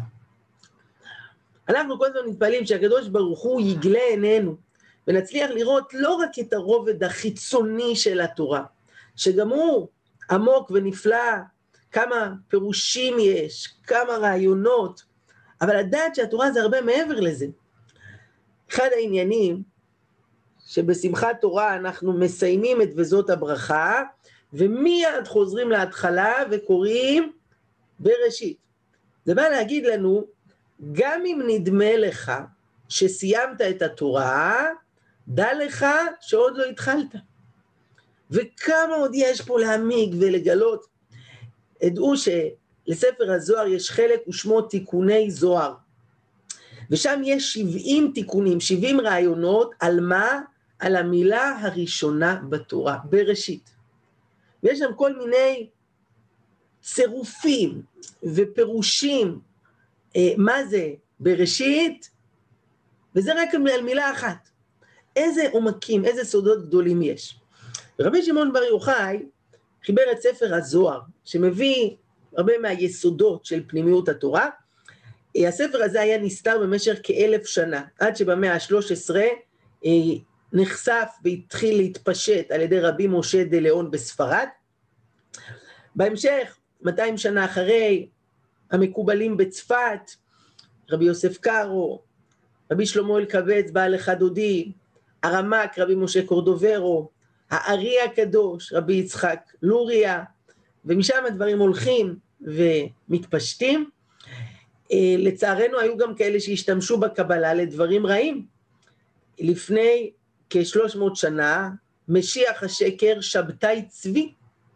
אנחנו כל הזמן מתפעלים שהקדוש ברוך הוא יגלה עינינו, ונצליח לראות לא רק את הרובד החיצוני של התורה, שגם הוא עמוק ונפלא, כמה פירושים יש, כמה רעיונות, אבל לדעת שהתורה זה הרבה מעבר לזה. אחד העניינים, שבשמחת תורה אנחנו מסיימים את וזאת הברכה, ומיד חוזרים להתחלה וקוראים בראשית. זה בא להגיד לנו, גם אם נדמה לך שסיימת את התורה, דע לך שעוד לא התחלת. וכמה עוד יש פה להעמיק ולגלות. ידעו שלספר הזוהר יש חלק ושמו תיקוני זוהר. ושם יש 70 תיקונים, 70 רעיונות, על מה? על המילה הראשונה בתורה, בראשית. ויש שם כל מיני צירופים ופירושים, מה זה בראשית, וזה רק על מילה אחת. איזה עומקים, איזה סודות גדולים יש. רבי שמעון בר יוחאי חיבר את ספר הזוהר, שמביא הרבה מהיסודות של פנימיות התורה. הספר הזה היה נסתר במשך כ1000 שנה, עד שבמאה ה-13 נחשף והתחיל להתפשט על ידי רבי משה דה ליאון בספרד. בהמשך, 200 שנה אחרי, המקובלים בצפת, רבי יוסף קארו, רבי שלמה אלקבץ, בעל החדודי, הרמ"ק, רבי משה קורדוברו, הארי הקדוש, רבי יצחק לוריה, ומשם הדברים הולכים ומתפשטים. לצערנו היו גם כאלה שהשתמשו בקבלה לדברים רעים. לפני כ300 שנה, משיח השקר שבתאי צבי,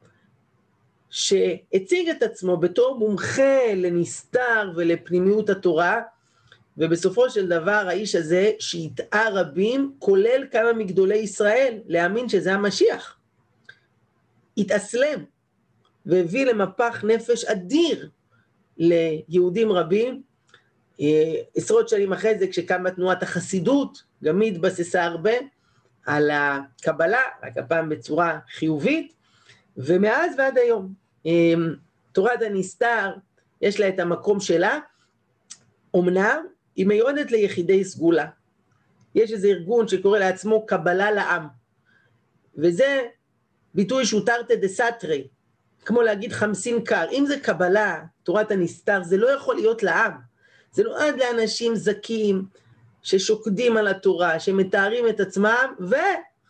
שהציג את עצמו בתור מומחה לנסתר ולפנימיות התורה, ובסופו של דבר האיש הזה שהטעה רבים, כולל כמה מגדולי ישראל, להאמין שזה המשיח. התאסלם, והביא למפח נפש אדיר ליהודים רבים. עשרות שנים אחרי זה, כשקמה תנועת החסידות, גם היא התבססה הרבה על הקבלה, רק הפעם בצורה חיובית, ומאז ועד היום. תורת הנסתר, יש לה את המקום שלה, אמנם היא מיועדת ליחידי סגולה. יש איזה ארגון שקורא לעצמו קבלה לעם, וזה ביטוי שהוא תרתי דסתרי, כמו להגיד חמסין קר. אם זה קבלה, תורת הנסתר, זה לא יכול להיות לעם. זה נועד לאנשים זכים, ששוקדים על התורה, שמתארים את עצמם,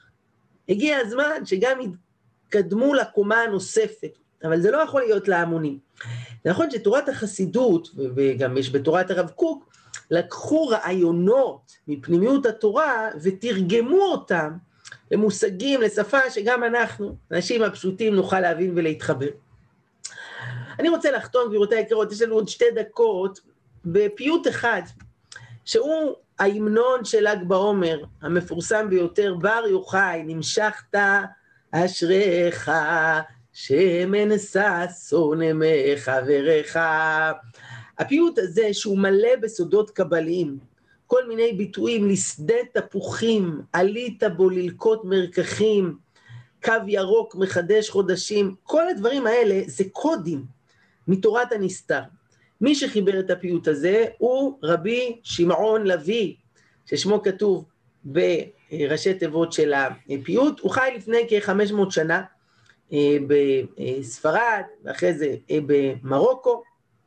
הגיע הזמן שגם יתקדמו לקומה הנוספת, אבל זה לא יכול להיות להמונים. זה נכון שתורת החסידות, וגם יש בתורת הרב קוק, לקחו רעיונות מפנימיות התורה ותרגמו אותם למושגים, לשפה שגם אנחנו, האנשים הפשוטים, נוכל להבין ולהתחבר. אני רוצה לחתום, גבירותיי היקרות, יש לנו עוד 2 דקות, בפיוט אחד, שהוא ההמנון של ל"ג בעומר, המפורסם ביותר, בר יוחאי, נמשכת אשריך, שמן ששון מחברך. הפיוט הזה שהוא מלא בסודות קבליים, כל מיני ביטויים, לשדה תפוחים, עלית בו ללקוט מרקחים, קו ירוק מחדש חודשים, כל הדברים האלה זה קודים מתורת הנסתר. מי שחיבר את הפיוט הזה הוא רבי שמעון לוי, ששמו כתוב בראשי תיבות של הפיוט, הוא חי לפני כ-500 שנה בספרד, ואחרי זה במרוקו,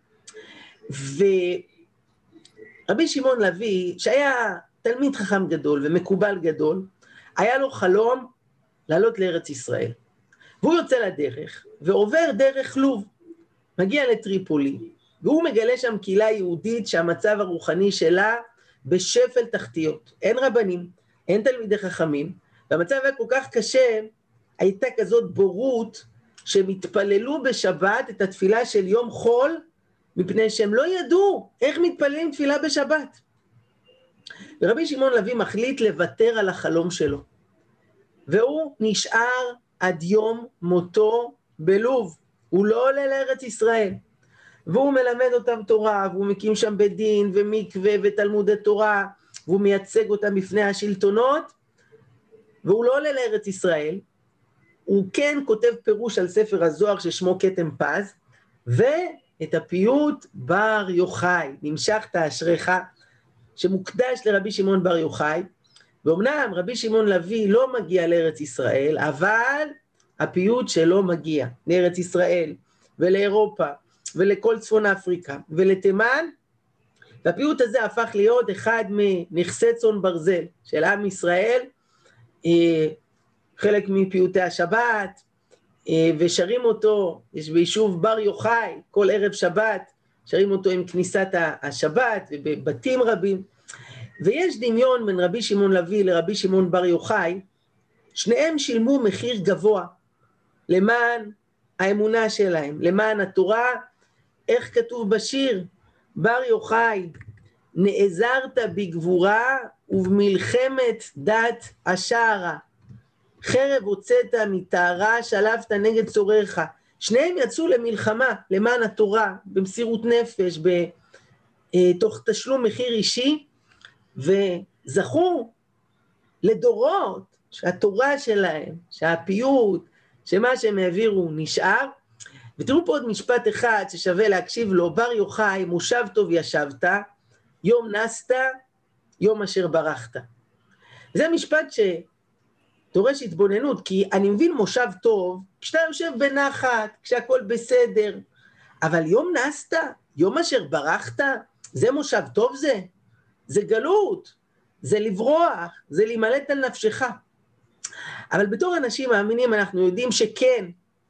ורבי שמעון לוי, שהיה תלמיד חכם גדול ומקובל גדול, היה לו חלום לעלות לארץ ישראל, והוא יוצא לדרך, ועובר דרך לוב, מגיע לטריפולי, והוא מגלה שם קהילה יהודית שהמצב הרוחני שלה בשפל תחתיות, אין רבנים, אין תלמידי חכמים, והמצב היה כל כך קשה, הייתה כזאת בורות, שהם התפללו בשבת את התפילה של יום חול, מפני שהם לא ידעו איך מתפללים תפילה בשבת. ורבי שמעון לוי מחליט לוותר על החלום שלו, והוא נשאר עד יום מותו בלוב, הוא לא עולה לארץ ישראל, והוא מלמד אותם תורה, והוא מקים שם בית דין ומקווה ותלמודי תורה, והוא מייצג אותם בפני השלטונות, והוא לא עולה לארץ ישראל, הוא כן כותב פירוש על ספר הזוהר ששמו כתם פז, ואת הפיוט בר יוחאי, נמשכת אשריך, שמוקדש לרבי שמעון בר יוחאי, ואומנם רבי שמעון לוי לא מגיע לארץ ישראל, אבל הפיוט שלו מגיע לארץ ישראל ולאירופה ולכל צפון אפריקה ולתימן, והפיוט הזה הפך להיות אחד מנכסי צאן ברזל של עם ישראל, חלק מפיוטי השבת, ושרים אותו, יש ביישוב בר יוחאי, כל ערב שבת, שרים אותו עם כניסת השבת ובבתים רבים, ויש דמיון בין רבי שמעון לוי לרבי שמעון בר יוחאי, שניהם שילמו מחיר גבוה למען האמונה שלהם, למען התורה. איך כתוב בשיר? בר יוחאי, נעזרת בגבורה ובמלחמת דת השערה, חרב הוצאת מטהרה, שלפת נגד צורריך. שניהם יצאו למלחמה למען התורה, במסירות נפש, תוך תשלום מחיר אישי, וזכו לדורות שהתורה שלהם, שהפיוט, שמה שהם העבירו נשאר. ותראו פה עוד משפט אחד ששווה להקשיב לו, בר יוחאי, מושב טוב ישבת, יום נסת, יום אשר ברחת. זה משפט שדורש התבוננות, כי אני מבין מושב טוב, כשאתה יושב בנחת, כשהכל בסדר, אבל יום נסת, יום אשר ברחת, זה מושב טוב זה? זה גלות, זה לברוח, זה להימלט על נפשך. אבל בתור אנשים מאמינים אנחנו יודעים שכן,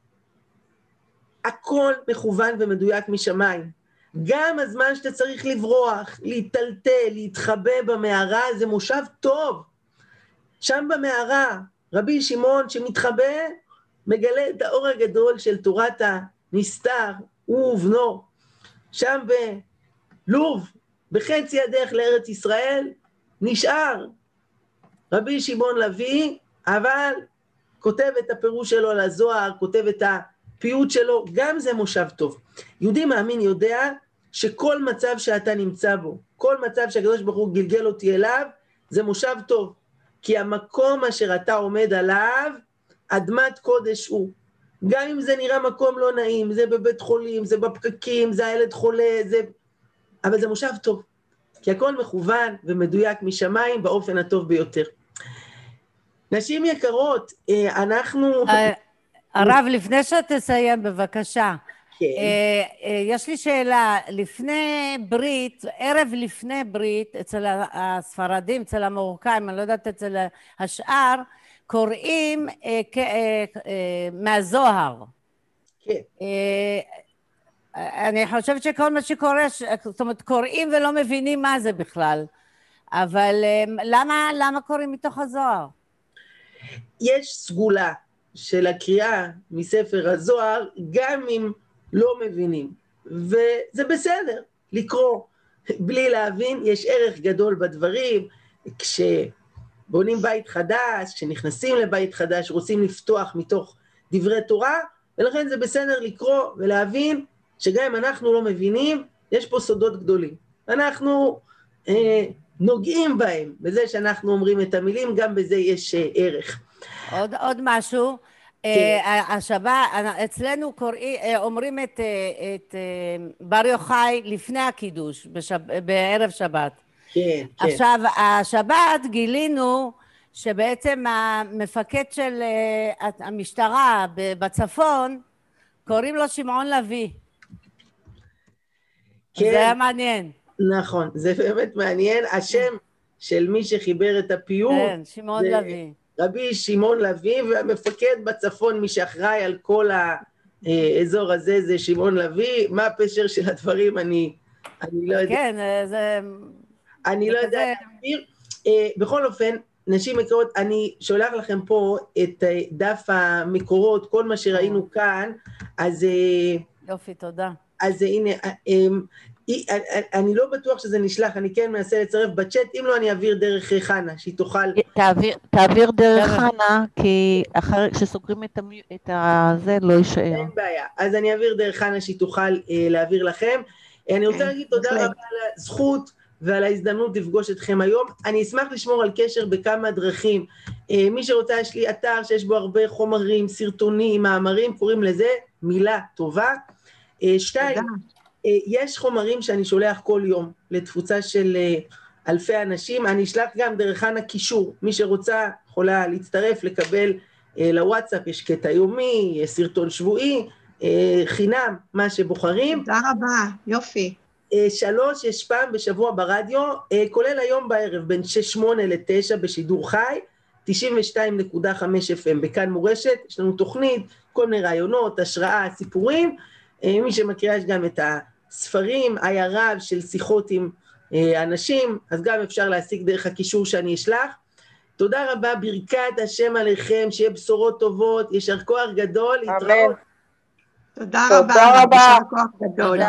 הכל מכוון ומדויק משמיים. גם הזמן שאתה צריך לברוח, להתלטל, להתחבא במערה, זה מושב טוב. שם במערה, רבי שמעון שמתחבא, מגלה את האור הגדול של תורת הנסתר, הוא ובנו. שם בלוב, בחצי הדרך לארץ ישראל, נשאר רבי שמעון לוי, אבל כותב את הפירוש שלו לזוהר, כותב את הפיוט שלו, גם זה מושב טוב. יהודי מאמין יודע שכל מצב שאתה נמצא בו, כל מצב שהקדוש ברוך הוא גלגל אותי אליו, זה מושב טוב. כי המקום אשר אתה עומד עליו, אדמת קודש הוא. גם אם זה נראה מקום לא נעים, זה בבית חולים, זה בפקקים, זה הילד חולה, אבל זה מושב טוב. כי הכל מכוון ומדויק משמיים באופן הטוב ביותר. נשים יקרות, אנחנו... הרב, לפני שתסיים בבקשה, כן. יש לי שאלה, לפני ברית, ערב לפני ברית, אצל הספרדים, אצל המרוקאים, אני לא יודעת אצל השאר, קוראים מהזוהר. כן. אני חושבת שכל מה שקורה, זאת אומרת, קוראים ולא מבינים מה זה בכלל. אבל למה קוראים מתוך הזוהר? יש סגולה של הקריאה מספר הזוהר, גם אם לא מבינים, וזה בסדר לקרוא בלי להבין. יש ערך גדול בדברים. כשבונים בית חדש, כשנכנסים לבית חדש, רוצים לפתוח מתוך דברי תורה, ולכן זה בסדר לקרוא ולהבין שגם אם אנחנו לא מבינים, יש פה סודות גדולים. אנחנו נוגעים בהם, בזה שאנחנו אומרים את המילים, גם בזה יש ערך. עוד משהו, השבת, אצלנו אומרים את בר יוחאי לפני הקידוש, בערב שבת. כן. עכשיו, השבת גילינו שבעצם המפקד של המשטרה בצפון, קוראים לו שמעון לוי. כן. זה היה מעניין. נכון, זה באמת מעניין. השם של מי שחיבר את הפיוט, כן, שמעון לוי. רבי שמעון לוי, והמפקד בצפון, מי שאחראי על כל האזור הזה, זה שמעון לוי. מה הפשר של הדברים, אני לא יודע. כן, זה... אני לא יודע להסביר. בכל אופן, נשים יקרות, אני שולח לכם פה את דף המקורות, כל מה שראינו כאן, אז... יופי, תודה. אז הנה, אני לא בטוח שזה נשלח, אני כן מנסה לצרף בצ'אט, אם לא אני אעביר דרך חנה, שהיא תוכל... תעביר דרך חנה, כי אחרי שסוגרים את זה לא יישאר. אין בעיה, אז אני אעביר דרך חנה שהיא תוכל להעביר לכם. אני רוצה להגיד תודה רבה על הזכות ועל ההזדמנות לפגוש אתכם היום. אני אשמח לשמור על קשר בכמה דרכים. מי שרוצה, יש לי אתר שיש בו הרבה חומרים, סרטונים, מאמרים, קוראים לזה מילה טובה. 2, יש חומרים שאני שולח כל יום לתפוצה של אלפי אנשים, אני אשלח גם דרך חנה קישור, מי שרוצה יכולה להצטרף, לקבל לוואטסאפ, יש קטע יומי, יש סרטון שבועי, חינם, מה שבוחרים. תודה רבה, יופי. 3, יש פעם בשבוע ברדיו, כולל היום בערב, בין 6-8 ל-9 בשידור חי, 92.5 FM בכאן מורשת, יש לנו תוכנית, כל מיני רעיונות, השראה, סיפורים, מי שמכירה יש גם את הספרים, היה רב של שיחות עם אנשים, אז גם אפשר להשיג דרך הקישור שאני אשלח. תודה רבה, ברכת השם עליכם, שיהיה בשורות טובות, ישר כוח גדול, להתראות. תודה רבה, יישר כוח גדול.